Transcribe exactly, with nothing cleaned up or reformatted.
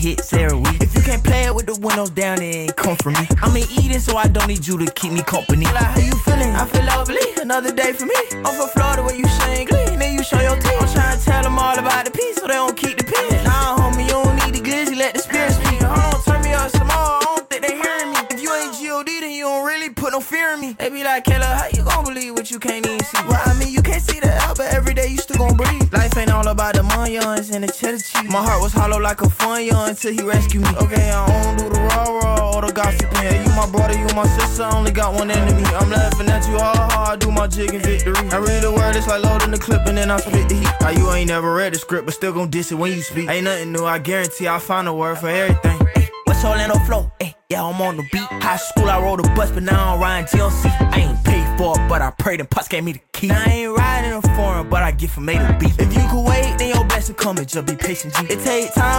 hits every week. If you can't play it with the windows down, it ain't come from me. I'm in Eden, so I don't need you to keep me company. Like, how you feeling? I feel lovely. Another day for me. I'm from Florida where you sing glee, then you show your teeth. I'm trying to tell them all about the peace so they don't keep the peace. Nah, homie, you don't need the glizzy, let the spirit speak. Hold on, turn me up some more, I don't think they hearing me. If you ain't G O D, then you don't really put no fear in me. They be like, Kayla, how you gon' believe what you can't even see? Well, I mean, you can't see the L, but every day you still gon' breathe. Life ain't all about the onions and the cheddar cheese. My heart was hollow like a funyun until he rescued me. Okay, I don't do the raw raw or the gossip. Yeah, you my brother, you my sister, I only got one enemy. I'm laughing at you hard, hard, do my jig and victory. I read the word, it's like loading the clip and then I spit the heat. How you ain't never read the script, but still gon' diss it when you speak. Ain't nothing new, I guarantee I'll find a word for everything. Ay, what's Orlando flow? Ay, yeah, I'm on the beat. High school, I rode a bus, but now I'm riding G L C. I ain't paid for it, but I prayed and Puss gave me the key. Now I ain't riding a foreign, but I get from A to B. If you could wait, then your blessing come and just be patient, G. It take time.